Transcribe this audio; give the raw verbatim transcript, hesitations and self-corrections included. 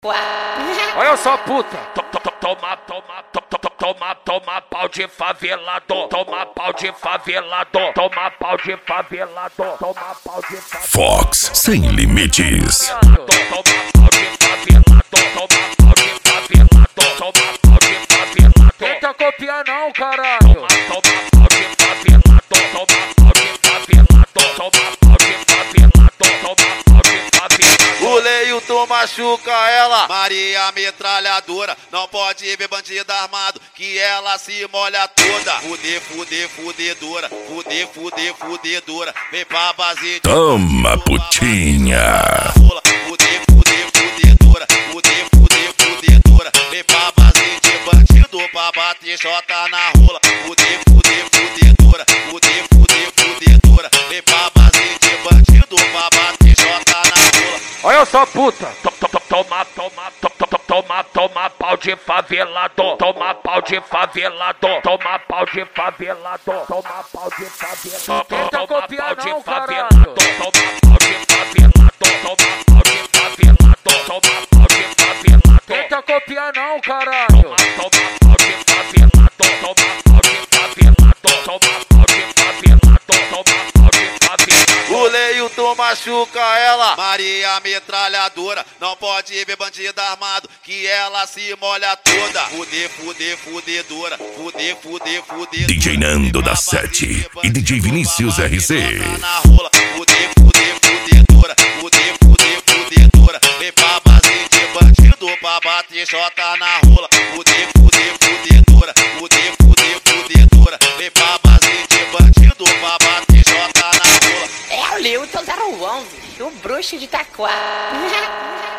Olha só, puta. Toma, toma, toma, toma, toma pau de favelado. Toma pau de favelado. Toma pau de favelado. Toma pau de favelado. Fox Sem Limites. Toma pau de favelado. Toma pau de favelado. Toma pau de favelado. Tenta copiar não, caralho. Toma, toma pau de favelado. Toma pau de favelado. Toma pau de favelado. Toma pau de favelado. O Leilton machuca ela, Maria metralhadora. Não pode ver bandida armado, que ela se molha toda. Fuder, fuder, fudedora. Fuder, fuder, fudedora. Vem pra base de... Toma, putinha. Fuder, fuder, fudedora. Fuder, fuder, fudedora. Vem pra base de bandido pra bater jota na rola. Fuder, fuder, fudedora. Fuder, fuder, fudedora. Vem pra base de bandido pra bater jota na rola. Olha só, puta. Toma, toma, toma, toma, toma pau de favelado. Toma pau de favelado. Toma pau de favelado. Toma pau de favelado. Tenta copiar não, caralho. Toma pau de favelado. Toma pau de favelado. Toma pau de favelado. Tenta copiar não, caralho. Toma, toma pau de favelado. Toma pau de favelado. Toma pau de favelado. Toma pau de favelado. O Leilton machuca ela, Maria metralhadora. Não pode ver bandida armado, que ela se molha toda. Fuder, fuder, fudedora. Fuder, fuder, fudedora. D J Nando da Sete e D J Vinícius R C. Fuder, fuder, fudedora. Fuder, fuder, fudedora. Vem pra base de bandido pra bater jota na rola. Fuder, fuder, fudedora. Fuder, fuder, fudedora. Vem pra base de bandido pra bater jota na rola. É o Leilton zero onze, o bruxo de Taquara.